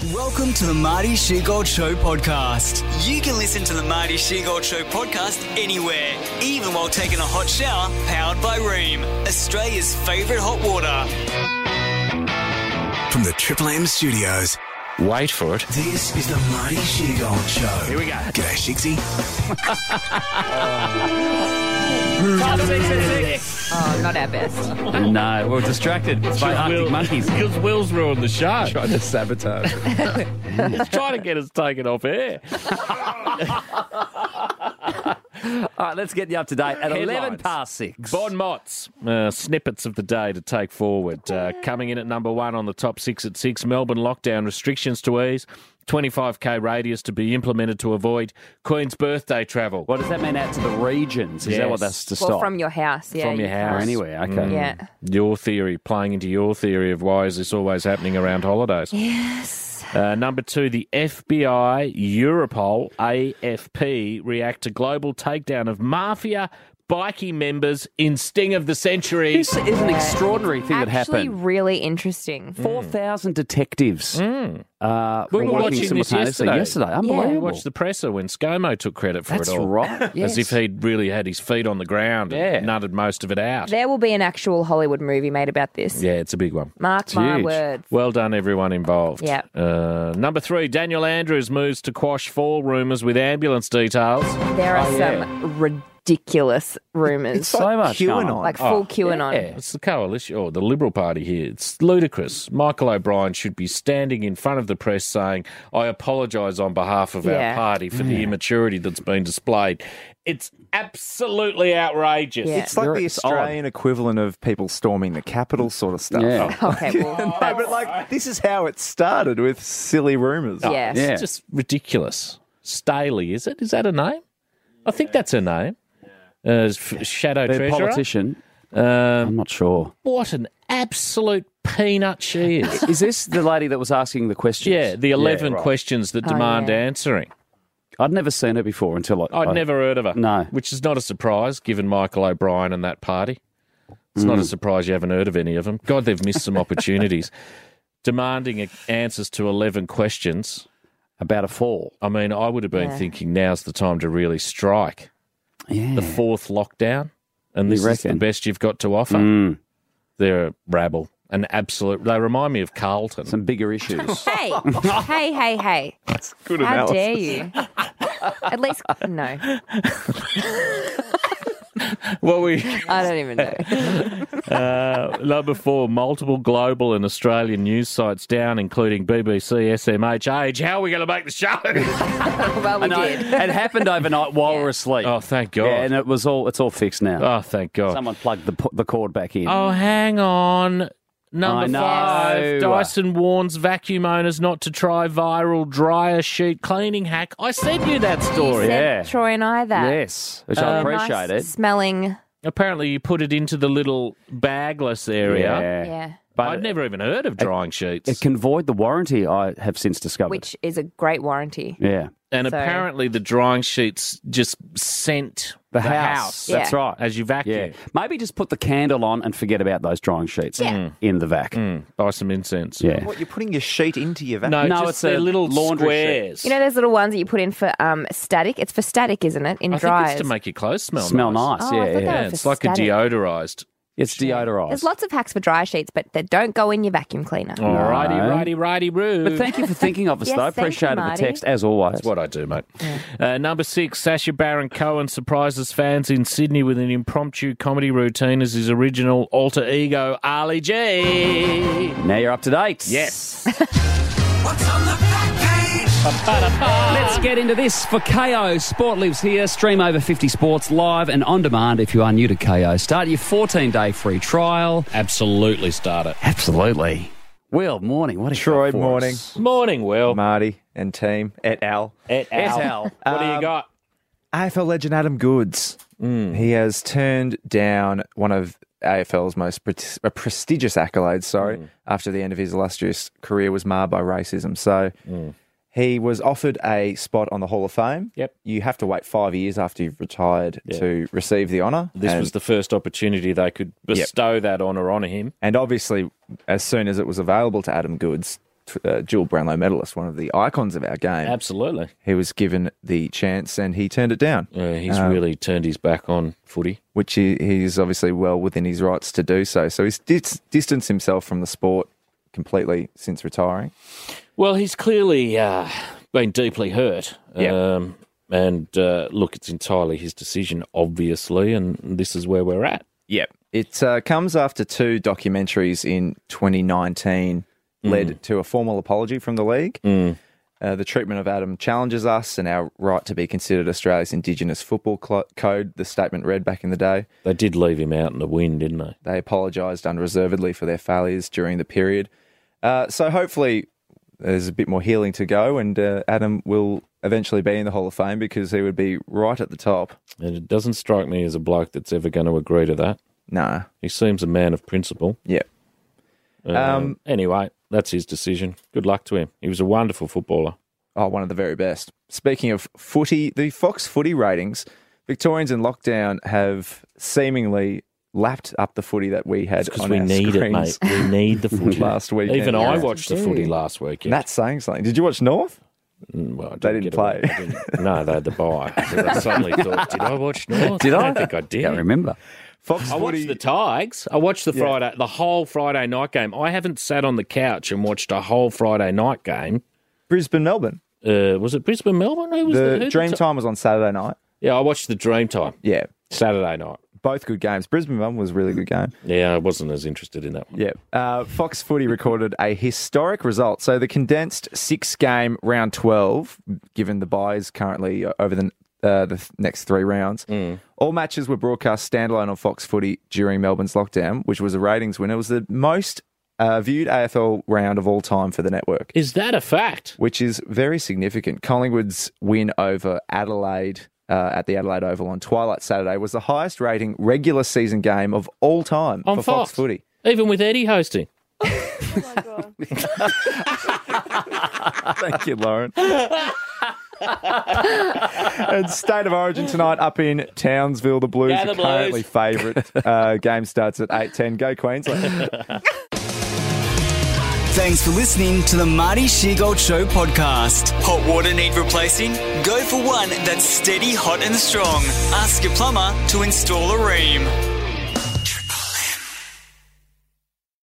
Welcome to the Marty Sheargold Show podcast. You can listen to the Marty Sheargold Show podcast anywhere, even while taking a hot shower, powered by Ream, Australia's favourite hot water. From the Triple M studios. Wait for it. This is the Marty Sheargold Show. Here we go. G'day, Shigsy. Oh, not our best. No, we're distracted by Arctic monkeys. Because Will's ruined the show. Trying to sabotage. He's trying to get us taken off air. All right, let's get you up to date at Headlines. 11 past 6. Bon Mots, snippets of the day to take forward. Coming in at number 1 on the top 6 at 6, Melbourne lockdown restrictions to ease, 25k radius to be implemented to avoid Queen's birthday travel. What does that mean out to the regions? Is that what that's to stop? Well, from your house, yeah. From your you house. Or can't. anywhere, okay. Yeah. Your theory, playing into your theory of why is this always happening around holidays. Yes. Number 2, the FBI, Europol, AFP react to global takedown of mafia bikie members in sting of the century. This is an extraordinary thing that Actually, happened. really interesting. 4,000 detectives We were watching this yesterday. Unbelievable. We watched the presser when ScoMo took credit for That's it all. right. As if he'd really had his feet on the ground and nutted most of it out. There will be an actual Hollywood movie made about this. Yeah, it's a big one. Mark my huge. words. Well done, everyone involved. Yep. Number 3, Daniel Andrews moves to quash fall rumours with ambulance details. There are some ridiculous rumours. So much going on. Like full QAnon. Yeah, it's the coalition, or the Liberal Party here. It's ludicrous. Michael O'Brien should be standing in front of the press saying, I apologise on behalf of our party for the immaturity that's been displayed. It's absolutely outrageous. Yeah. It's like the Australian equivalent of people storming the Capitol sort of stuff. Yeah. Okay, well, No, but like this is how it started with silly rumours. yes. Yeah. It's just ridiculous. Staley, is it? Is that a name? I think that's her name. Shadow The Treasurer. politician. I'm not sure. What an absolute peanut she is. Is this the lady that was asking the questions? Yeah, the 11 right. questions that demand yeah. answering. I'd never seen her before until I'd never heard of her. No. Which is not a surprise, given Michael O'Brien and that party. It's not a surprise you haven't heard of any of them. God, they've missed some opportunities. Demanding answers to 11 questions. about a fall. I mean, I would have been thinking now's the time to really strike. Yeah. The 4th lockdown, and this is the reckon? best you've got to offer. They're a rabble. An absolute... They remind me of Carlton. Some bigger issues. Hey, hey. That's good How analysis. dare you? At least, no. Well, I don't even know. number 4, multiple global and Australian news sites down, including BBC, SMH, Age. How are we going to make the show? Well, we I know. did. It happened overnight while we were asleep. Oh, thank God. Yeah, and it's all fixed now. Oh, thank God. Someone plugged the cord back in. Oh, hang on. I Number know. 5, Dyson warns vacuum owners not to try viral dryer sheet cleaning hack. I sent you that story. You said Yeah. Troy and I that. Yes, which I appreciate Nice it. smelling. Apparently you put it into the little bagless area. Yeah. But I'd never even heard of drying sheets. it can void the warranty, I have since discovered. Which is a great warranty. Yeah. And So- apparently the drying sheets just scent The house. That's Yeah. right. as you vacuum. Yeah. Maybe just put the candle on and forget about those drying sheets in the vac. Buy some incense. Yeah. What, you're putting your sheet into your vacuum? No, No, just it's the a little laundry squares. You know those little ones that you put in for static? It's for static, isn't it? In I think dryers. it's to make your clothes smell Nice. Oh, I Yeah, thought yeah. they Yeah, were for it's like static. a deodorized. It's deodorized. There's lots of hacks for dry sheets, but they don't go in your vacuum cleaner. Righty, roo. But thank you for thinking of us, Yes, though. thank you, Appreciated the Marty. text, as always. That's what I do, mate. Number 6, Sacha Baron Cohen surprises fans in Sydney with an impromptu comedy routine as his original alter ego, Ali G. Now you're up to date. Yes. What's on the back page? Let's get into this for KO. Sport lives here. Stream over 50 sports live and on demand if you are new to KO. Start your 14-day free trial. Absolutely start it. Absolutely. Will, morning. What is Troy, morning. Morning, Will. Marty and team et al. Et al. What do you got? AFL legend Adam Goodes. He has turned down one of AFL's most prestigious accolades, after the end of his illustrious career was marred by racism. So he was offered a spot on the Hall of Fame. Yep. You have to wait 5 years after you've retired to receive the honour. This was the first opportunity they could bestow that honour on him. And obviously, as soon as it was available to Adam Goodes, dual Brownlow medalist, one of the icons of our game. Absolutely. He was given the chance and he turned it down. He's really turned his back on footy. Which he's obviously well within his rights to do so. So he's distanced himself from the sport completely since retiring. Well, he's clearly been deeply hurt. Yeah. Look, it's entirely his decision, obviously, and this is where we're at. Yep. It comes after 2 documentaries in 2019 led to a formal apology from the league. The treatment of Adam challenges us and our right to be considered Australia's Indigenous Football Code, the statement read back in the day. They did leave him out in the wind, didn't they? They apologised unreservedly for their failures during the period. So hopefully there's a bit more healing to go and Adam will eventually be in the Hall of Fame because he would be right at the top. And it doesn't strike me as a bloke that's ever going to agree to that. No. He seems a man of principle. Yeah. Anyway, that's his decision. Good luck to him. He was a wonderful footballer. Oh, one of the very best. Speaking of footy, the Fox Footy ratings, Victorians in lockdown have seemingly lapped up the footy that we had on our need screens. it, mate. We need the footy. Last weekend. Even I watched the footy last weekend. That's saying something. Did you watch North? Well, They didn't play. No, they had the bye. So I suddenly thought, did I watch North? Did I? don't think I did. Can't remember. Fox I watched Footy. the Tigers. I watched the whole Friday night game. I haven't sat on the couch and watched a whole Friday night game. Brisbane, Melbourne. Was it Brisbane, Melbourne? Who was The Dreamtime was on Saturday night. Yeah, I watched the Dreamtime. Yeah. Saturday night. Both good games. Brisbane, Melbourne was a really good game. Yeah, I wasn't as interested in that one. Yeah. Fox Footy recorded a historic result. So the condensed 6-game round 12, given the buys currently over the next 3 rounds, all matches were broadcast standalone on Fox Footy during Melbourne's lockdown, which was a ratings winner. It was the most viewed AFL round of all time for the network. Is that a fact? Which is very significant. Collingwood's win over Adelaide at the Adelaide Oval on Twilight Saturday was the highest rating regular season game of all time on for Fox Footy. Even with Eddie hosting. Oh my God. Thank you, Lauren. And State of Origin tonight up in Townsville. The Blues Yeah, the are currently favourite. Game starts at 8:10. Go Queensland. Thanks for listening to the Marty Sheargold Show podcast. Hot water need replacing? Go for one that's steady, hot and strong. Ask your plumber to install a Ream.